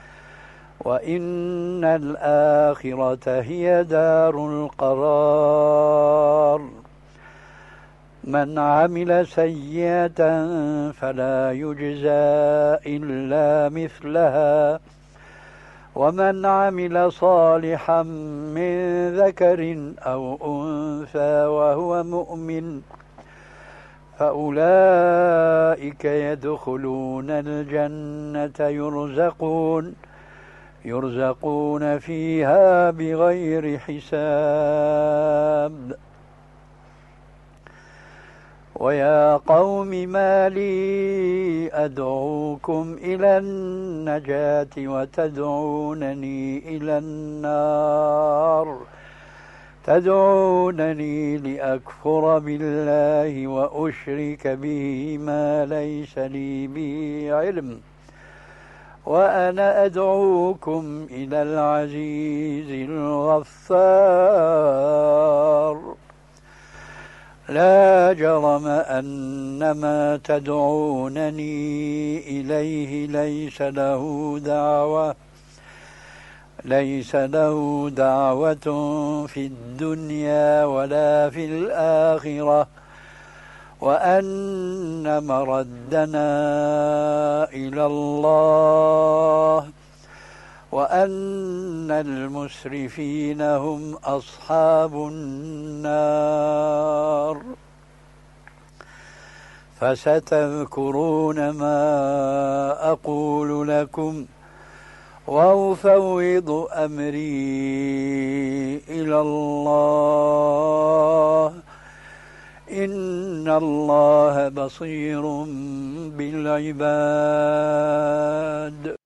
وإن الآخرة هي دار القرار. من عمل سيئة فلا يجزى إلا مثلها ومن عمل صالحا من ذكر أو أنثى وهو مؤمن فأولئك يدخلون الجنة يرزقون فيها بغير حساب. ويا قوم ما لي أدعوكم إلى النجاة وتدعونني إلى النار، تدعونني لأكفر بالله وأشرك به ما ليس لي به علم، وأنا أدعوكم إلى العزيز الغفار. لا جرم أن ما تدعونني إليه ليس له دعوة في الدنيا ولا في الآخرة، وأن مردنا إلى الله، وأن المسرفين هم أصحاب النار. فستذكرون ما أقول لكم وأفوض أمري إلى الله، إن الله بصير بالعباد.